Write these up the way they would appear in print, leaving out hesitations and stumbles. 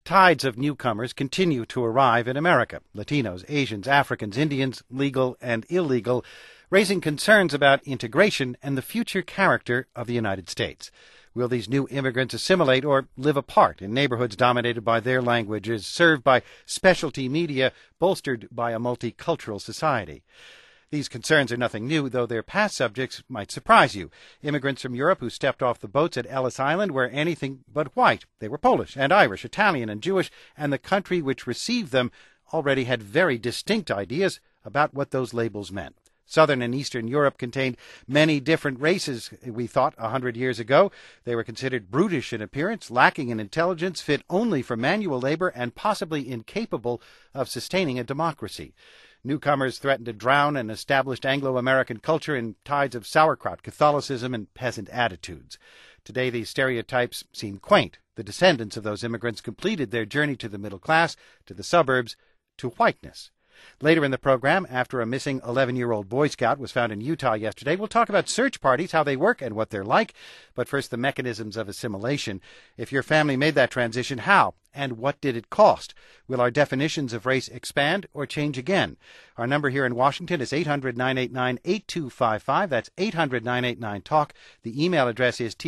tides of newcomers continue to arrive in America. Latinos, Asians, Africans, Indians, legal and illegal, raising concerns about integration and the future character of the United States. Will these new immigrants assimilate or live apart in neighborhoods dominated by their languages, served by specialty media, bolstered by a multicultural society? These concerns are nothing new, though their past subjects might surprise you. Immigrants from Europe who stepped off the boats at Ellis Island were anything but white. They were Polish and Irish, Italian and Jewish, and the country which received them already had very distinct ideas about what those labels meant. Southern and Eastern Europe contained many different races, we thought, 100 years ago. They were considered brutish in appearance, lacking in intelligence, fit only for manual labor, and possibly incapable of sustaining a democracy. Newcomers threatened to drown an established Anglo-American culture in tides of sauerkraut, Catholicism, and peasant attitudes. Today, these stereotypes seem quaint. The descendants of those immigrants completed their journey to the middle class, to the suburbs, to whiteness. Later in the program, after a missing 11-year-old Boy Scout was found in Utah yesterday, we'll talk about search parties, how they work and what they're like. But first, the mechanisms of assimilation. If your family made that transition, how? And what did it cost? Will our definitions of race expand or change again? Our number here in Washington is 800-989-8255. That's 800-989-TALK. The email address is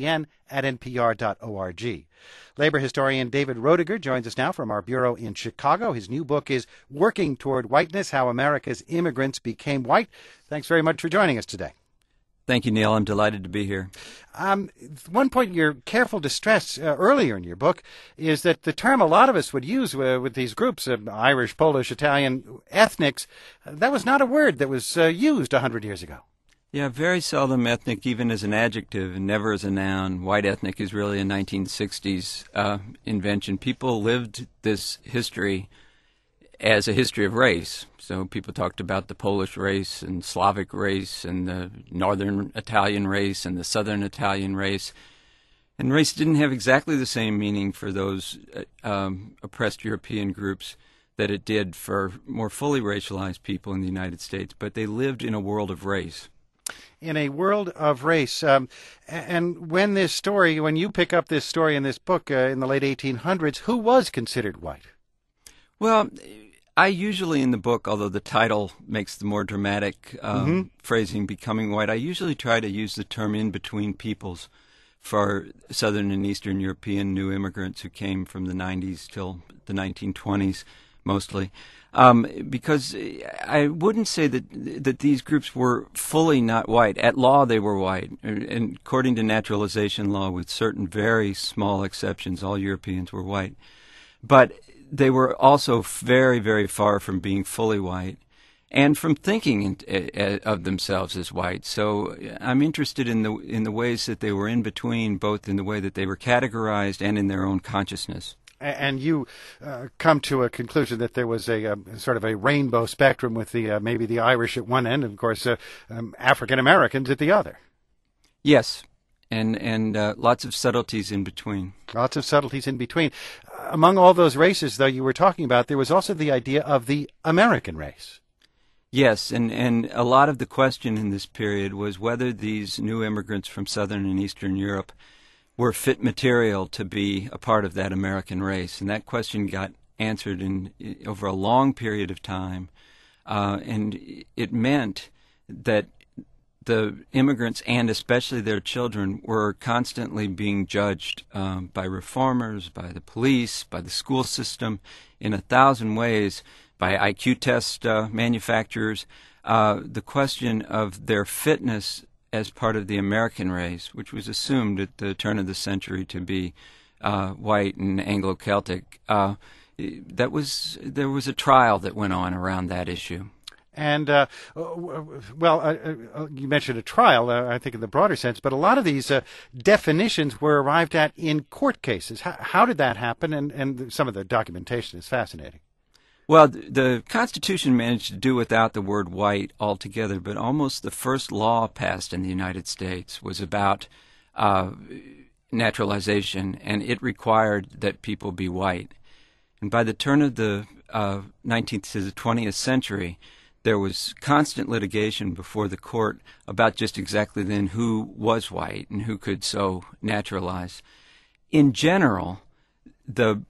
totn@npr.org. Labor historian David Roediger joins us now from our bureau in Chicago. His new book is Working Toward Whiteness, How America's Immigrants Became White. Thanks very much for joining us today. Thank you, Neil. I'm delighted to be here. One point you're careful to stress earlier in your book is that the term a lot of us would use with these groups, Irish, Polish, Italian, ethnics, that was not a word that was used 100 years ago. Yeah, very seldom ethnic even as an adjective and never as a noun. White ethnic is really a 1960s invention. People lived this history as a history of race. So people talked about the Polish race and Slavic race and the Northern Italian race and the Southern Italian race. And race didn't have exactly the same meaning for those oppressed European groups that it did for more fully racialized people in the United States. But they lived in a world of race. In a world of race. And when you pick up this story in this book in the late 1800s, who was considered white? Well, I usually in the book, although the title makes the more dramatic phrasing, becoming white, I usually try to use the term in between peoples for Southern and Eastern European new immigrants who came from the 90s till the 1920s mostly. Because I wouldn't say that these groups were fully not white. At law, they were white. And according to naturalization law, with certain very small exceptions, all Europeans were white. But they were also very, very far from being fully white and from thinking of themselves as white. So I'm interested in the ways that they were in between, both in the way that they were categorized and in their own consciousness. And you come to a conclusion that there was a sort of a rainbow spectrum with maybe the Irish at one end and, of course, African Americans at the other. Yes. And lots of subtleties in between. Lots of subtleties in between. Among all those races, though, you were talking about, there was also the idea of the American race. Yes, and a lot of the question in this period was whether these new immigrants from Southern and Eastern Europe were fit material to be a part of that American race. And that question got answered over a long period of time. And it meant that the immigrants, and especially their children, were constantly being judged by reformers, by the police, by the school system, in 1,000 ways, by IQ test manufacturers. The question of their fitness as part of the American race, which was assumed at the turn of the century to be white and Anglo-Celtic, there was a trial that went on around that issue. And, you mentioned a trial, I think in the broader sense, but a lot of these definitions were arrived at in court cases. How did that happen? And some of the documentation is fascinating. Well, the Constitution managed to do without the word white altogether, but almost the first law passed in the United States was about naturalization, and it required that people be white. And by the turn of the 19th to the 20th century, there was constant litigation before the court about just exactly then who was white and who could so naturalize. In general, the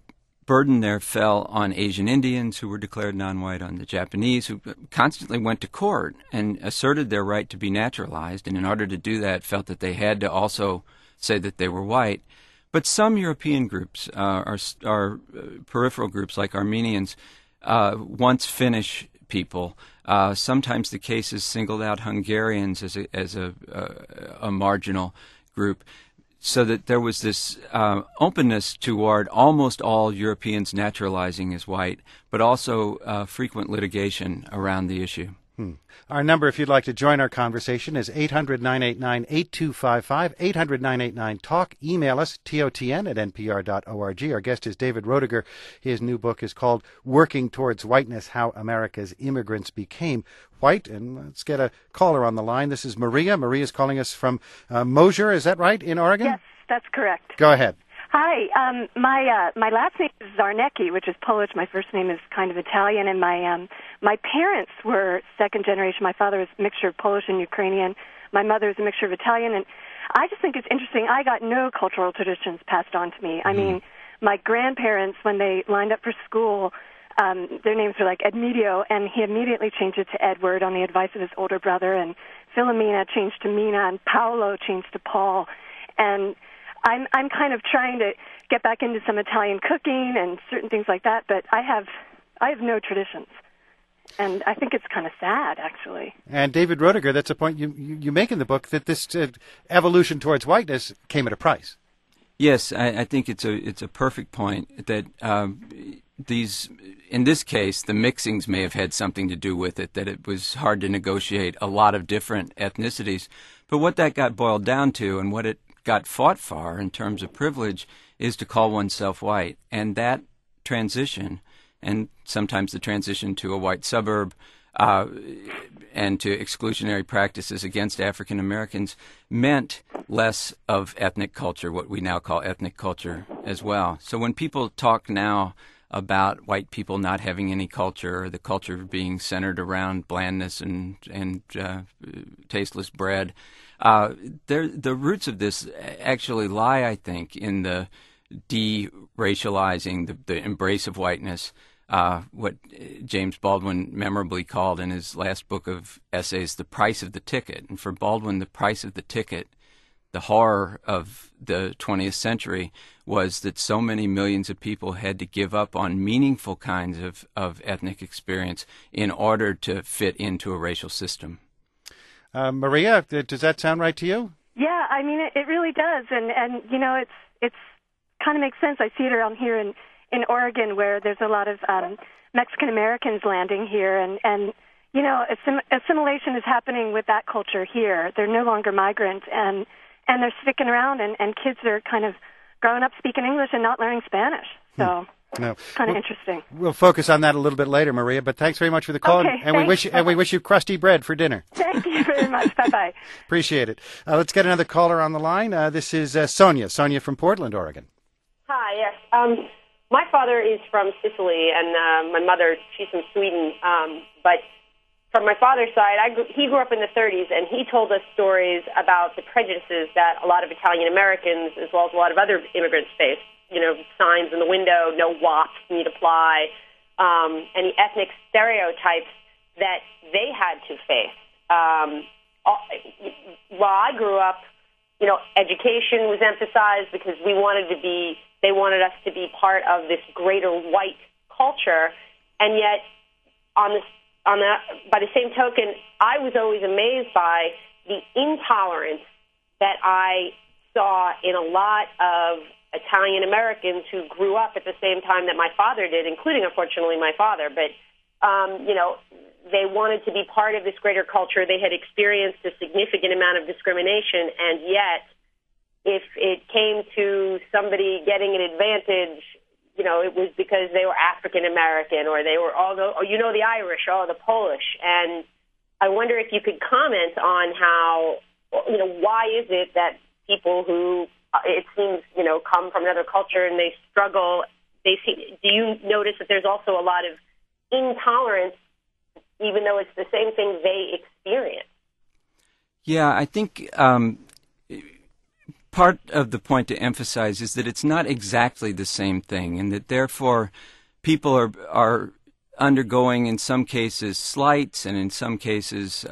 burden there fell on Asian Indians who were declared non-white, on the Japanese who constantly went to court and asserted their right to be naturalized, and in order to do that felt that they had to also say that they were white. But some European groups, our peripheral groups like Armenians, once Finnish people, sometimes the cases singled out Hungarians as a marginal group, so that there was this openness toward almost all Europeans naturalizing as white, but also frequent litigation around the issue. Our number, if you'd like to join our conversation, is 800-989-8255, 800-989-TALK. Email us, totn@npr.org. Our guest is David Roediger. His new book is called Working Towards Whiteness, How America's Immigrants Became White. And let's get a caller on the line. This is Maria. Maria's calling us from Mosier, is that right, in Oregon? Yes, that's correct. Go ahead. Hi, my last name is Zarnecki, which is Polish. My first name is kind of Italian, and my parents were second generation. My father was a mixture of Polish and Ukrainian. My mother is a mixture of Italian, and I just think it's interesting. I got no cultural traditions passed on to me. I mean, my grandparents, when they lined up for school, their names were like Edmedio, and he immediately changed it to Edward on the advice of his older brother, and Philomena changed to Mina, and Paolo changed to Paul, and I'm kind of trying to get back into some Italian cooking and certain things like that, but I have no traditions. And I think it's kind of sad, actually. And David Roediger, that's a point you make in the book, that this evolution towards whiteness came at a price. Yes, I think it's a perfect point that in this case, the mixings may have had something to do with it, that it was hard to negotiate a lot of different ethnicities. But what that got boiled down to, and what it got fought for in terms of privilege, is to call oneself white. And that transition, and sometimes the transition to a white suburb and to exclusionary practices against African Americans, meant less of ethnic culture, what we now call ethnic culture as well. So when people talk now about white people not having any culture, or the culture being centered around blandness and tasteless bread, the roots of this actually lie, I think, in the de-racializing, the embrace of whiteness, what James Baldwin memorably called in his last book of essays, the price of the ticket. And for Baldwin, the price of the ticket, the horror of the 20th century, was that so many millions of people had to give up on meaningful kinds of ethnic experience in order to fit into a racial system. Maria, does that sound right to you? Yeah, I mean, it really does, and you know, it's kind of makes sense. I see it around here in Oregon, where there's a lot of Mexican Americans landing here, and you know, assimilation is happening with that culture here. They're no longer migrants, and they're sticking around, and kids are kind of growing up speaking English and not learning Spanish. So. No. Kind of interesting. We'll focus on that a little bit later, Maria, but thanks very much for the call. Okay, and we wish you crusty bread for dinner. Thank you very much. Bye-bye. Appreciate it. Let's get another caller on the line. This is Sonia from Portland, Oregon. Hi, yes. My father is from Sicily, and my mother, she's from Sweden. But from my father's side, he grew up in the 30s, and he told us stories about the prejudices that a lot of Italian Americans, as well as a lot of other immigrants, face. You know, signs in the window, no wops need apply, any ethnic stereotypes that they had to face. While I grew up, you know, education was emphasized because they wanted us to be part of this greater white culture, and yet by the same token, I was always amazed by the intolerance that I saw in a lot of Italian Americans who grew up at the same time that my father did, including, unfortunately, my father. But, you know, they wanted to be part of this greater culture. They had experienced a significant amount of discrimination, and yet if it came to somebody getting an advantage, you know, it was because they were African American, or they were the Irish, the Polish. And I wonder if you could comment on how, you know, why is it that people who it seems, you know, come from another culture and they struggle, do you notice that there's also a lot of intolerance, even though it's the same thing they experience? Yeah, I think part of the point to emphasize is that it's not exactly the same thing, and that therefore people are undergoing, in some cases, slights, and in some cases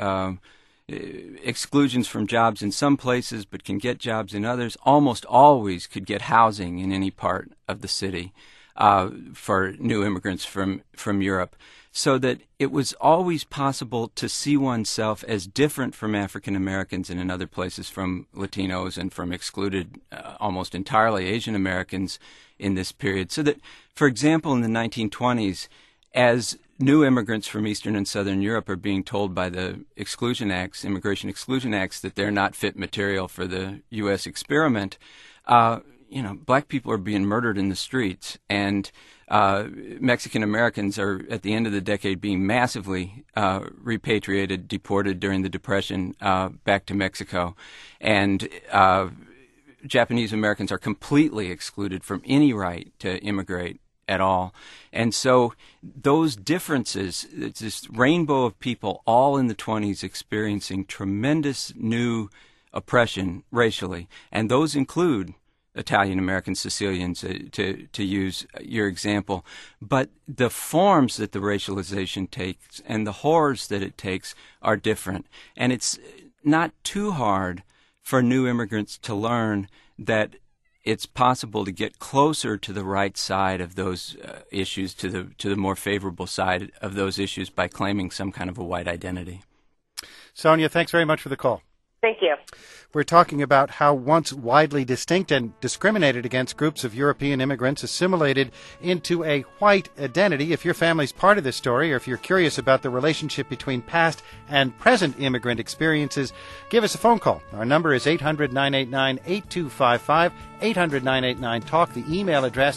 exclusions from jobs in some places, but can get jobs in others. Almost always could get housing in any part of the city for new immigrants from Europe. So that it was always possible to see oneself as different from African Americans, and in other places from Latinos, and from excluded almost entirely Asian Americans in this period. So that, for example, in the 1920s, as new immigrants from Eastern and Southern Europe are being told by the Exclusion Acts, Immigration Exclusion Acts, that they're not fit material for the U.S. experiment, black people are being murdered in the streets, and Mexican Americans are, at the end of the decade, being massively repatriated, deported during the Depression back to Mexico. And Japanese Americans are completely excluded from any right to immigrate at all. And so those differences, it's this rainbow of people all in the 20s experiencing tremendous new oppression racially. And those include Italian American Sicilians, to use your example. But the forms that the racialization takes and the horrors that it takes are different. And it's not too hard for new immigrants to learn that it's possible to get closer to the right side of those issues, to the more favorable side of those issues, by claiming some kind of a white identity. Sonia, thanks very much for the call. Thank you. We're talking about how once widely distinct and discriminated against groups of European immigrants assimilated into a white identity. If your family's part of this story, or if you're curious about the relationship between past and present immigrant experiences, give us a phone call. Our number is 800-989-8255, 800-989-TALK. The email address,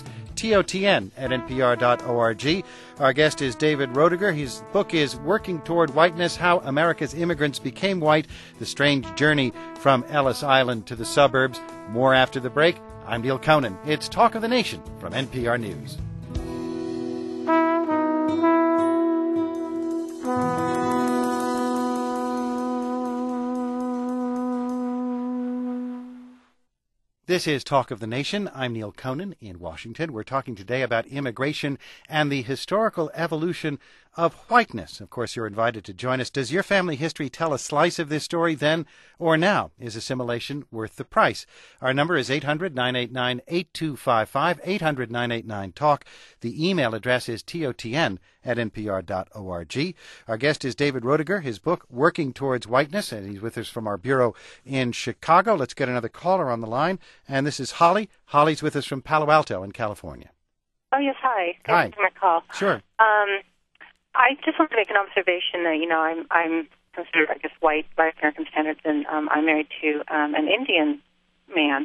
TOTN@NPR.org. Our guest is David Roediger. His book is Working Toward Whiteness, How America's Immigrants Became White, The Strange Journey from Ellis Island to the Suburbs. More after the break. I'm Neil Conan. It's Talk of the Nation from NPR News. This is Talk of the Nation. I'm Neil Conan in Washington. We're talking today about immigration and the historical evolution of whiteness. Of course, you're invited to join us. Does your family history tell a slice of this story then or now? Is assimilation worth the price? Our number is 800-989-8255, 800-989-TALK. The email address is TOTN@NPR.org. Our guest is David Roediger. His book, Working Towards Whiteness, and he's with us from our bureau in Chicago. Let's get another caller on the line. And this is Holly. Holly's with us from Palo Alto in California. Oh, yes, hi. Hi. Thanks for my call. Sure. I just want to make an observation that, I'm considered, I guess, white by American standards, and I'm married to an Indian man.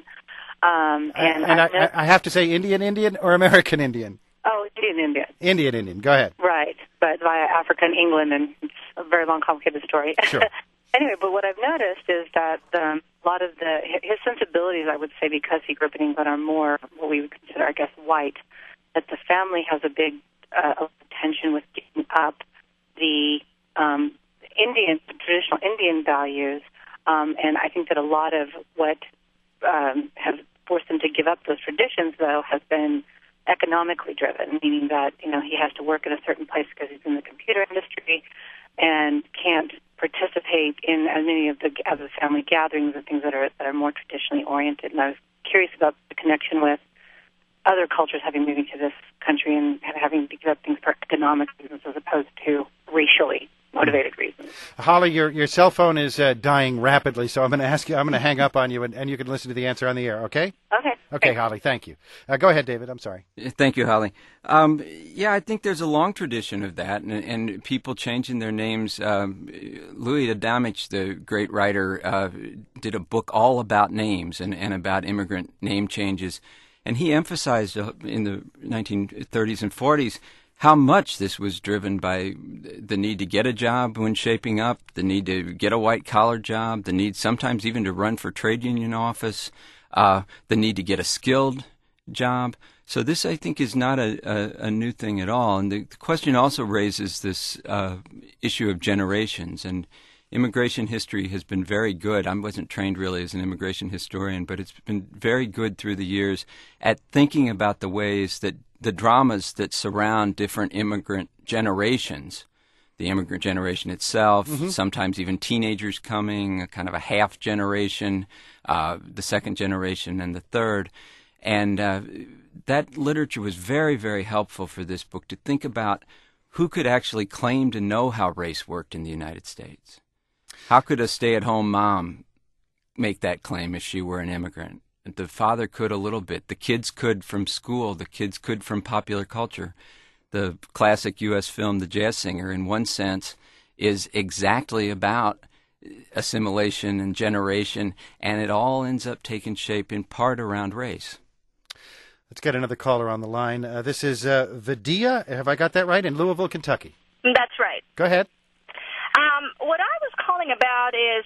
I have to say Indian or American Indian? Oh, Indian. Indian. Go ahead. Right, but via Africa and England, and it's a very long, complicated story. Sure. Anyway, but what I've noticed is that a lot of his sensibilities, I would say, because he grew up in England, are more what we would consider, I guess, white. That the family has a big attention with giving up the traditional Indian values, and I think that a lot of what has forced him to give up those traditions, though, has been economically driven, meaning that he has to work in a certain place because he's in the computer industry and can't participate in as many of the family gatherings and things that are more traditionally oriented. And I was curious about the connection with other cultures having moved to this country and having to give up things for economic reasons as opposed to racially motivated reasons. Holly, your cell phone is dying rapidly, so I'm going to hang up on you, and you can listen to the answer on the air, okay? Okay. Okay, Holly, thank you. Go ahead, David. I'm sorry. Thank you, Holly. I think there's a long tradition of that, and people changing their names. Louis Adamich, the great writer, did a book all about names and about immigrant name changes, and he emphasized in the 1930s and 40s how much this was driven by the need to get a job when shaping up, the need to get a white-collar job, the need sometimes even to run for trade union office, the need to get a skilled job. So this, I think, is not a new thing at all. And the question also raises this issue of generations. And immigration history has been very good. I wasn't trained really as an immigration historian, but it's been very good through the years at thinking about the ways that the dramas that surround different immigrant generations, the immigrant generation itself, sometimes even teenagers coming, a kind of a half generation, the second generation and the third. And that literature was very, very helpful for this book to think about who could actually claim to know how race worked in the United States. How could a stay-at-home mom make that claim if she were an immigrant? The father could a little bit. The kids could from school. The kids could from popular culture. The classic U.S. film, The Jazz Singer, in one sense, is exactly about assimilation and generation, and it all ends up taking shape in part around race. Let's get another caller on the line. This is Vidya. Have I got that right? In Louisville, Kentucky. That's right. Go ahead. What I was calling about is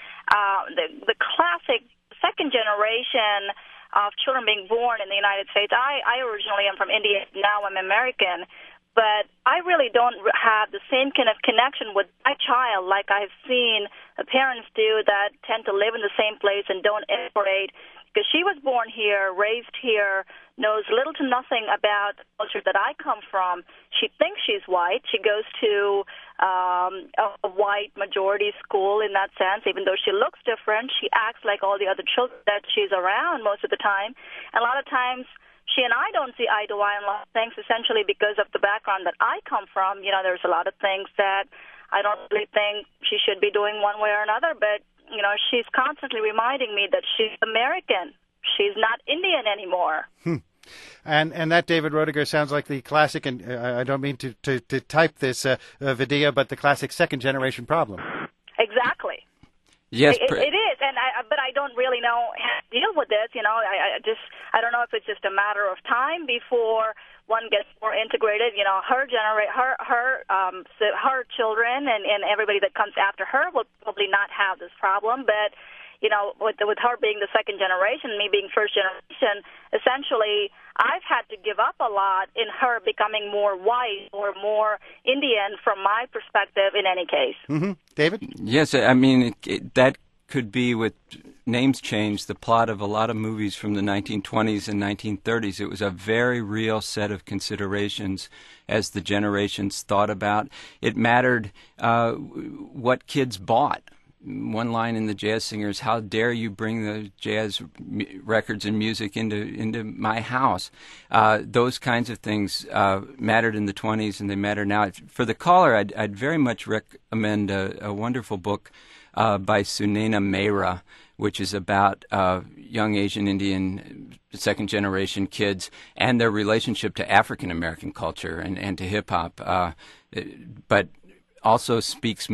the classic second generation of children being born in the United States. I originally am from India. Now I'm American. But I really don't have the same kind of connection with my child like I've seen the parents do that tend to live in the same place and don't immigrate, because she was born here, raised here, knows little to nothing about the culture that I come from. She thinks she's white. She goes to a white majority school in that sense. Even though she looks different, she acts like all the other children that she's around most of the time. And a lot of times she and I don't see eye to eye on a lot of things, essentially because of the background that I come from. You know, there's a lot of things that I don't really think she should be doing one way or another, but you know, she's constantly reminding me that she's American. She's not Indian anymore. And that, David Roediger, sounds like the classic, and I don't mean to type this, Vidya, but the classic second-generation problem. Exactly. Yes, it is, and but I don't really know how to deal with this. You know, I don't know if it's just a matter of time before one gets more integrated. You know, her children and everybody that comes after her will probably not have this problem. But you know, with her being the second generation, me being first generation, essentially I've had to give up a lot in her becoming more white or more Indian from my perspective in any case. Mm-hmm. David? Yes, I mean, that could be, with names changed, the plot of a lot of movies from the 1920s and 1930s. It was a very real set of considerations as the generations thought about. It mattered what kids bought. One line in The Jazz Singer is, "How dare you bring the jazz records and music into my house?" Those kinds of things mattered in the 20s, and they matter now. For the caller, I'd very much recommend a wonderful book by Sunaina Mehra, which is about young Asian Indian second-generation kids and their relationship to African-American culture and to hip-hop, but also speaks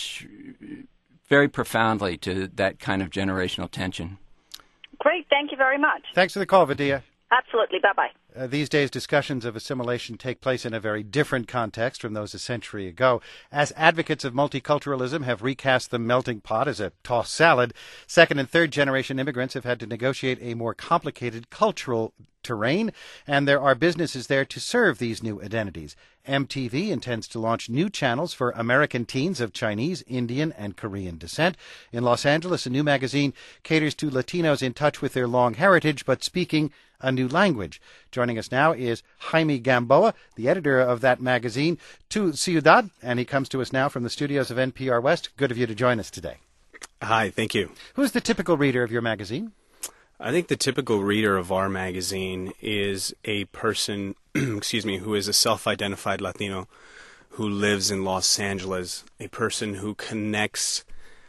very profoundly to that kind of generational tension. Great. Thank you very much. Thanks for the call, Vidya. Absolutely. Bye-bye. These days, discussions of assimilation take place in a very different context from those a century ago. As advocates of multiculturalism have recast the melting pot as a tossed salad, second- and third-generation immigrants have had to negotiate a more complicated cultural terrain, and there are businesses there to serve these new identities. MTV intends to launch new channels for American teens of Chinese, Indian, and Korean descent. In Los Angeles, a new magazine caters to Latinos in touch with their long heritage but speaking a new language. Joining us now is Jaime Gamboa, the editor of that magazine, Tu Ciudad, and he comes to us now from the studios of NPR West. Good of you to join us today. Hi, thank you. Who's the typical reader of your magazine? I think the typical reader of our magazine is a person, who is a self-identified Latino who lives in Los Angeles, a person who connects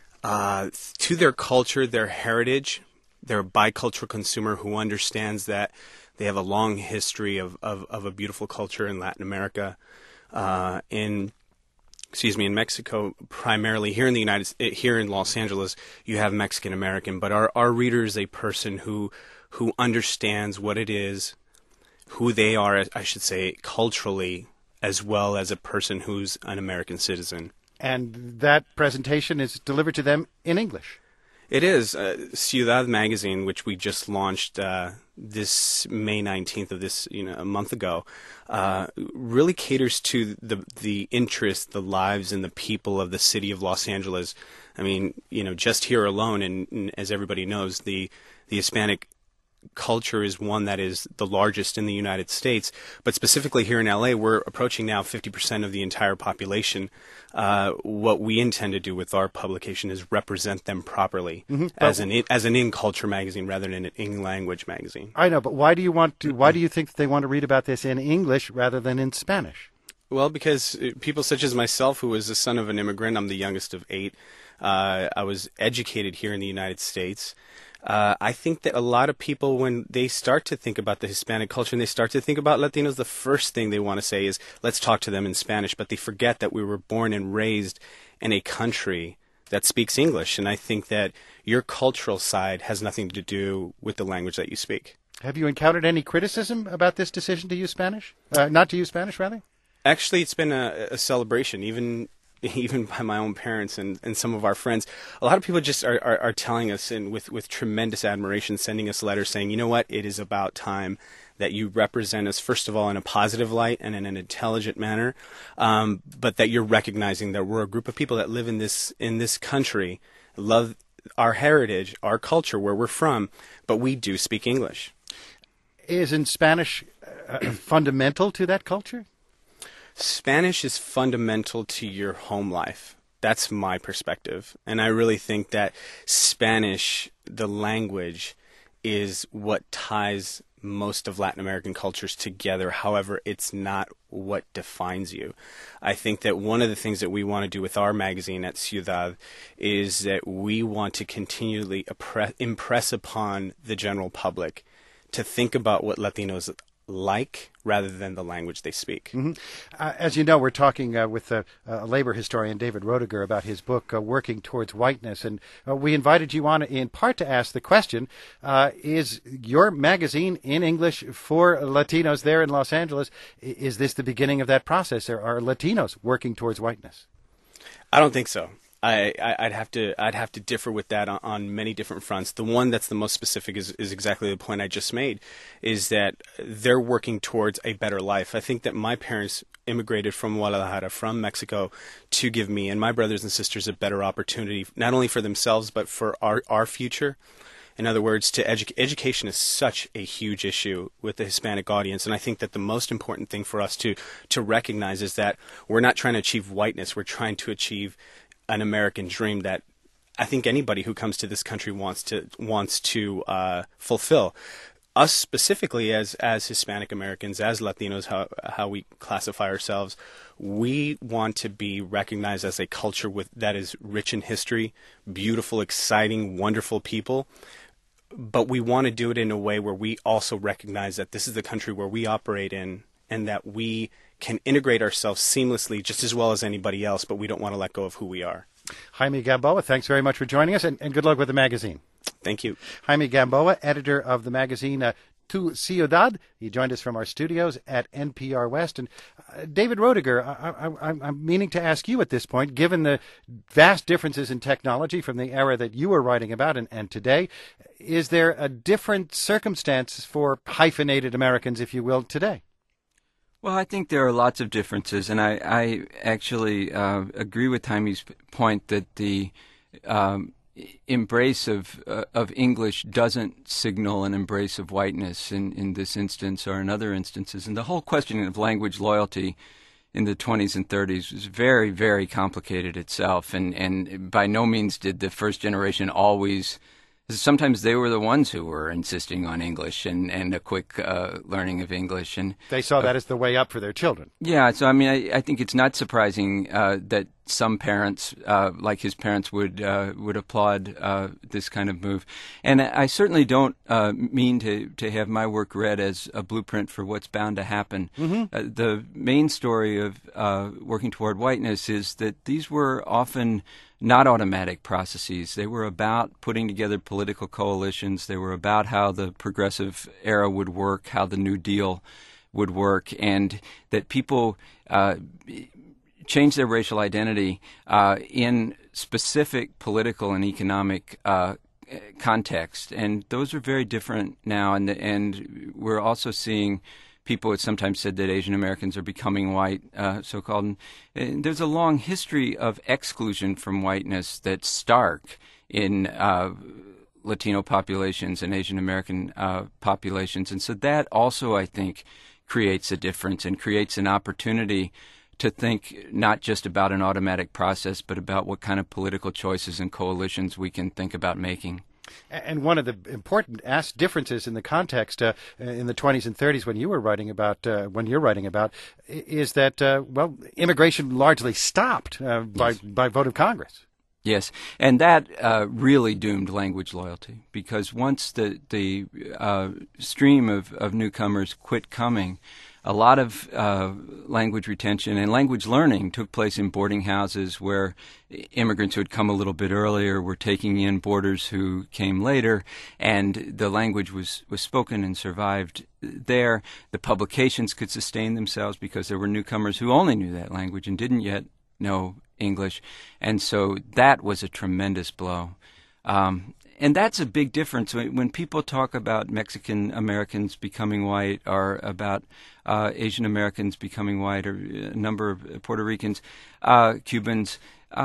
to their culture, their heritage. They're a bicultural consumer who understands that they have a long history of a beautiful culture in Latin America, in Mexico, primarily. Here in Los Angeles, you have Mexican American, but our reader is a person who understands what it is, who they are, I should say, culturally, as well as a person who's an American citizen. And that presentation is delivered to them in English. It is. Ciudad magazine, which we just launched this May 19th of this, a month ago, really caters to the interests, the lives, and the people of the city of Los Angeles. I mean, just here alone, and as everybody knows, the Hispanic culture is one that is the largest in the United States, but specifically here in LA, we're approaching now 50% of the entire population. What we intend to do with our publication is represent them properly as an in-culture magazine rather than an in-language magazine. I know, but why do you think that they want to read about this in English rather than in Spanish? Well, because people such as myself, who was the son of an immigrant, I'm the youngest of 8, I was educated here in the United States. I think that a lot of people, when they start to think about the Hispanic culture and they start to think about Latinos, the first thing they want to say is, let's talk to them in Spanish. But they forget that we were born and raised in a country that speaks English. And I think that your cultural side has nothing to do with the language that you speak. Have you encountered any criticism about this decision to use Spanish? Not to use Spanish, rather? Actually, it's been a celebration, even by my own parents and some of our friends. A lot of people just are telling us, and with tremendous admiration, sending us letters saying, you know what, it is about time that you represent us, first of all, in a positive light and in an intelligent manner, but that you're recognizing that we're a group of people that live in this country, love our heritage, our culture, where we're from, but we do speak English. Isn't Spanish fundamental to that culture? Spanish is fundamental to your home life. That's my perspective. And I really think that Spanish, the language, is what ties most of Latin American cultures together. However, it's not what defines you. I think that one of the things that we want to do with our magazine at Ciudad is that we want to continually impress upon the general public to think about what Latinos like rather than the language they speak. Mm-hmm. As you know, we're talking with a labor historian, David Roediger, about his book, Working Towards Whiteness. And we invited you on in part to ask the question, is your magazine in English for Latinos there in Los Angeles, is this the beginning of that process? Are Latinos working towards whiteness? I don't think so. I'd have to differ with that on many different fronts. The one that's the most specific is exactly the point I just made, is that they're working towards a better life. I think that my parents immigrated from Guadalajara, from Mexico, to give me and my brothers and sisters a better opportunity, not only for themselves, but for our future. In other words, education is such a huge issue with the Hispanic audience, and I think that the most important thing for us to recognize is that we're not trying to achieve whiteness, we're trying to achieve an American dream that I think anybody who comes to this country wants to fulfill. Us specifically as Hispanic Americans, as Latinos, how we classify ourselves, we want to be recognized as a culture that is rich in history, beautiful, exciting, wonderful people. But we want to do it in a way where we also recognize that this is the country where we operate in, and that we can integrate ourselves seamlessly just as well as anybody else, but we don't want to let go of who we are. Jaime Gamboa, thanks very much for joining us, and good luck with the magazine. Thank you. Jaime Gamboa, editor of the magazine Tu Ciudad. He joined us from our studios at NPR West. And David Roediger, I'm meaning to ask you at this point, given the vast differences in technology from the era that you were writing about and today, is there a different circumstance for hyphenated Americans, if you will, today? Well, I think there are lots of differences, and I actually agree with Jaime's point that the embrace of English doesn't signal an embrace of whiteness in this instance or in other instances. And the whole question of language loyalty in the 20s and 30s was very, very complicated itself, and by no means did the first generation always. Sometimes they were the ones who were insisting on English and a quick learning of English, and they saw that as the way up for their children. Yeah, so I mean, I think it's not surprising that some parents, like his parents, would applaud this kind of move. And I certainly don't mean to have my work read as a blueprint for what's bound to happen. Mm-hmm. The main story of Working Toward Whiteness is that these were often not automatic processes. They were about putting together political coalitions. They were about how the progressive era would work, how the New Deal would work, and that people change their racial identity in specific political and economic context, and those are very different now. And we're also seeing people have sometimes said that Asian Americans are becoming white, so-called. And there's a long history of exclusion from whiteness that's stark in Latino populations and Asian American populations, and so that also, I think, creates a difference and creates an opportunity to think not just about an automatic process, but about what kind of political choices and coalitions we can think about making. And one of the important differences in the context in the 20s and 30s when you're writing about, is that, immigration largely stopped by vote of Congress. Yes, and that really doomed language loyalty, because once the stream of newcomers quit coming, a lot of language retention and language learning took place in boarding houses where immigrants who had come a little bit earlier were taking in boarders who came later, and the language was spoken and survived there. The publications could sustain themselves because there were newcomers who only knew that language and didn't yet know English, and so that was a tremendous blow. And that's a big difference. When people talk about Mexican Americans becoming white or about Asian Americans becoming white or a number of Puerto Ricans, Cubans,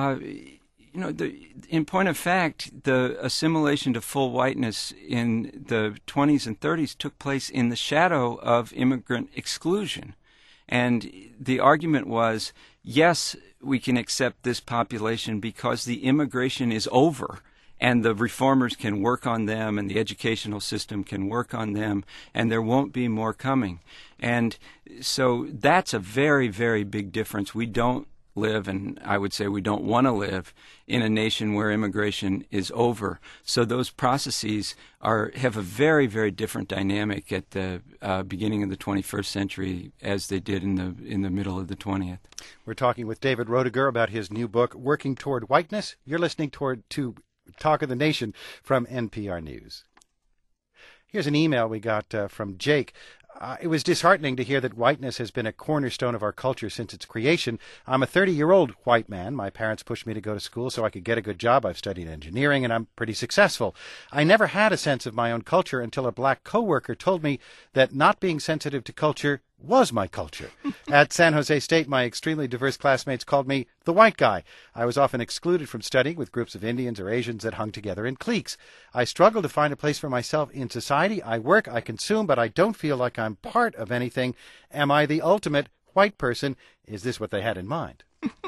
in point of fact, the assimilation to full whiteness in the 20s and 30s took place in the shadow of immigrant exclusion. And the argument was, yes, we can accept this population because the immigration is over, and the reformers can work on them, and the educational system can work on them, and there won't be more coming. And so that's a very, very big difference. We don't live, and I would say we don't want to live, in a nation where immigration is over. So those processes have a very, very different dynamic at the beginning of the 21st century as they did in the middle of the 20th. We're talking with David Roediger about his new book, Working Toward Whiteness. You're listening to Talk of the Nation from NPR News. Here's an email we got from Jake. It was disheartening to hear that whiteness has been a cornerstone of our culture since its creation. I'm a 30-year-old white man. My parents pushed me to go to school so I could get a good job. I've studied engineering, and I'm pretty successful. I never had a sense of my own culture until a black coworker told me that not being sensitive to culture was my culture. At San Jose State, my extremely diverse classmates called me the white guy. I was often excluded from studying with groups of Indians or Asians that hung together in cliques. I struggle to find a place for myself in society. I work, I consume, but I don't feel like I'm part of anything. Am I the ultimate white person? Is this what they had in mind?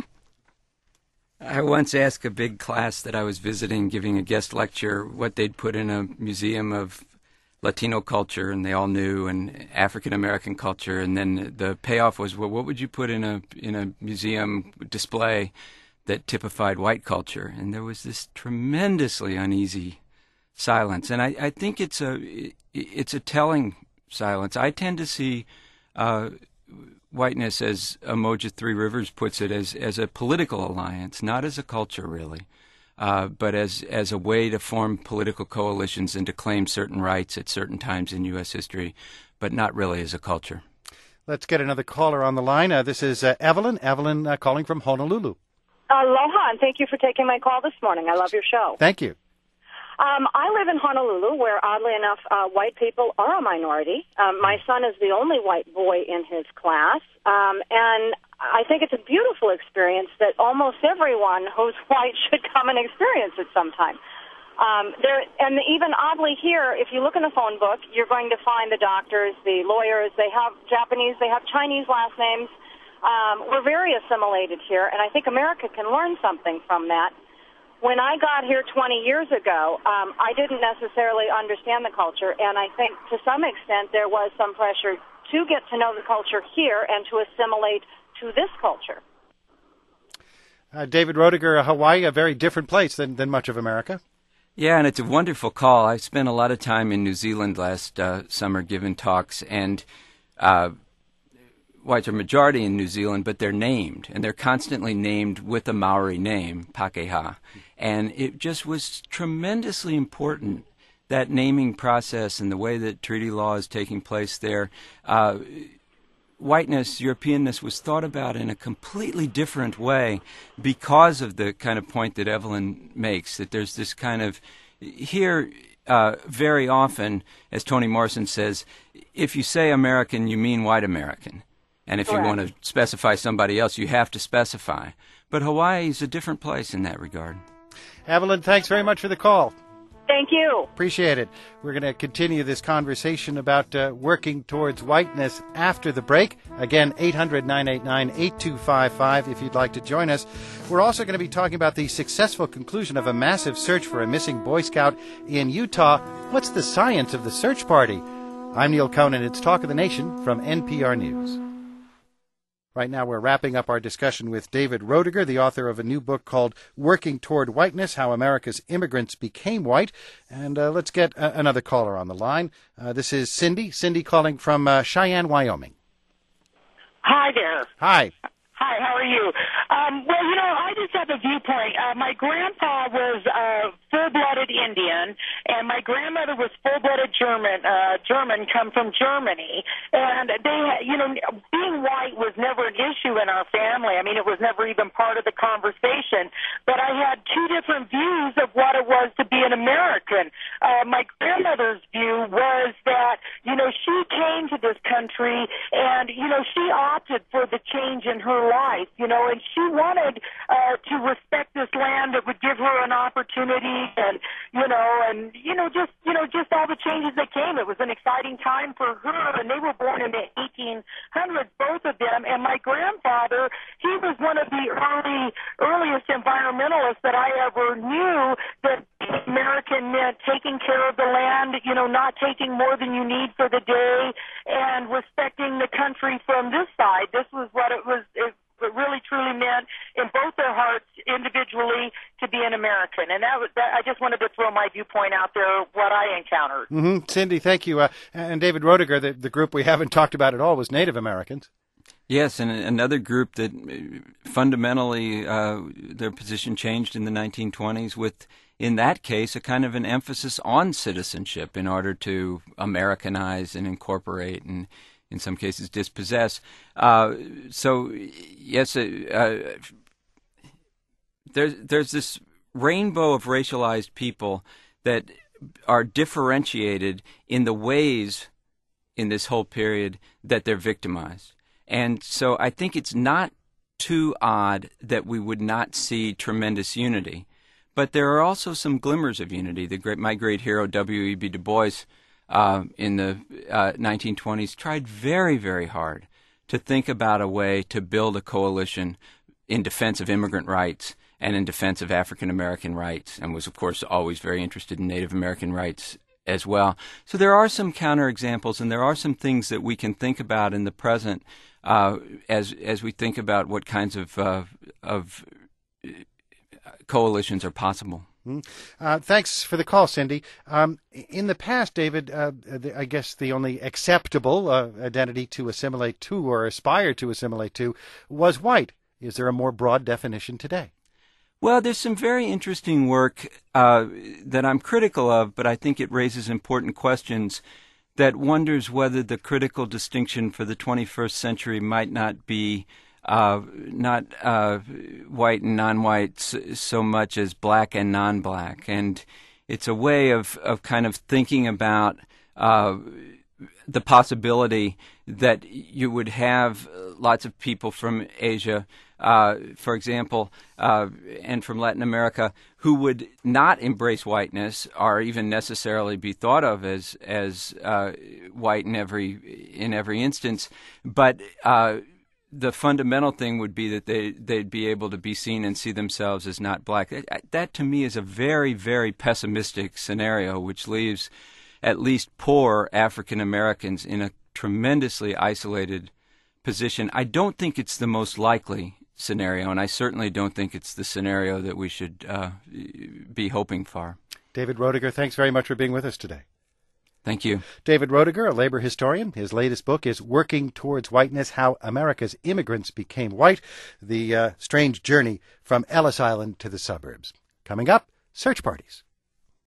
I once asked a big class that I was visiting, giving a guest lecture, what they'd put in a museum of Latino culture, and they all knew, and African American culture, and then the payoff was, well, what would you put in a museum display that typified white culture? And there was this tremendously uneasy silence, and I think it's a telling silence. I tend to see whiteness, as Umoja Three Rivers puts it, as a political alliance, not as a culture, really. But as a way to form political coalitions and to claim certain rights at certain times in U.S. history, but not really as a culture. Let's get another caller on the line. This is Evelyn. Evelyn calling from Honolulu. Aloha, and thank you for taking my call this morning. I love your show. Thank you. I live in Honolulu, where, oddly enough, white people are a minority. My son is the only white boy in his class, and I think it's a beautiful experience that almost everyone who's white should come and experience at some time. And even oddly here, if you look in the phone book, you're going to find the doctors, the lawyers. They have Japanese, they have Chinese last names. We're very assimilated here, and I think America can learn something from that. When I got here 20 years ago, I didn't necessarily understand the culture, and I think to some extent there was some pressure to get to know the culture here and to assimilate to this culture. David Roediger, Hawaii, a very different place than much of America. Yeah, and it's a wonderful call. I spent a lot of time in New Zealand last summer giving talks, and whites are majority in New Zealand, but they're named, and they're constantly named with a Maori name, Pakeha. And it just was tremendously important, that naming process and the way that treaty law is taking place there. whiteness, Europeanness, was thought about in a completely different way because of the kind of point that Evelyn makes, that there's this kind of, here very often, as Toni Morrison says, if you say American, you mean white American. And if you want to specify somebody else, you have to specify. But Hawaii is a different place in that regard. Evelyn, thanks very much for the call. Thank you. Appreciate it. We're going to continue this conversation about working towards whiteness after the break. Again, 800-989-8255 if you'd like to join us. We're also going to be talking about the successful conclusion of a massive search for a missing Boy Scout in Utah. What's the science of the search party? I'm Neil Conan. It's Talk of the Nation from NPR News. Right now we're wrapping up our discussion with David Roediger, the author of a new book called Working Toward Whiteness, How America's Immigrants Became White. And let's get another caller on the line. This is Cindy. Cindy calling from Cheyenne, Wyoming. Hi there. Hi. Hi, how are you? Well, I just have a viewpoint. My grandpa was full-blooded Indian, and my grandmother was full-blooded German, come from Germany. And they, being white was never an issue in our family. I mean, it was never even part of the conversation. But I had two different views of what it was to be an American. My grandmother's view was that, she came to this country and, she opted for the change in her life, and she wanted to respect this land that would give her an opportunity and just all the changes that came. It was an exciting time for her, and they were born in the 1800s, both of them. And my grandfather, he was one of the earliest environmentalists that I ever knew, that American meant taking care of the land, not taking more than you need for the day, and respecting the country from this side. This was what it was. It really truly meant in both their hearts individually to be an American. And that I just wanted to throw my viewpoint out there, what I encountered. Mm-hmm. Cindy, thank you. And David Roediger, the group we haven't talked about at all was Native Americans. Yes, and another group that fundamentally their position changed in the 1920s with, in that case, a kind of an emphasis on citizenship in order to Americanize and incorporate and in some cases dispossess. So, yes, there's this rainbow of racialized people that are differentiated in the ways in this whole period that they're victimized. And so I think it's not too odd that we would not see tremendous unity. But there are also some glimmers of unity. My great hero, W.E.B. Du Bois, in the 1920s, tried very, very hard to think about a way to build a coalition in defense of immigrant rights and in defense of African American rights, and was, of course, always very interested in Native American rights as well. So there are some counterexamples, and there are some things that we can think about in the present as we think about what kinds of coalitions are possible. Thanks for the call, Cindy. In the past, David, I guess the only acceptable identity to assimilate to or aspire to assimilate to was white. Is there a more broad definition today? Well, there's some very interesting work that I'm critical of, but I think it raises important questions that wonders whether the critical distinction for the 21st century might not be not white and non-white so much as black and non-black. And it's a way of kind of thinking about the possibility that you would have lots of people from Asia, for example, and from Latin America, who would not embrace whiteness or even necessarily be thought of as white in every instance, but the fundamental thing would be that they'd be able to be seen and see themselves as not black. That to me is a very, very pessimistic scenario, which leaves at least poor African Americans in a tremendously isolated position. I don't think it's the most likely scenario, and I certainly don't think it's the scenario that we should be hoping for. David Roediger, thanks very much for being with us today. Thank you. David Roediger, a labor historian. His latest book is Working Towards Whiteness, How America's Immigrants Became White, the strange journey from Ellis Island to the suburbs. Coming up, search parties.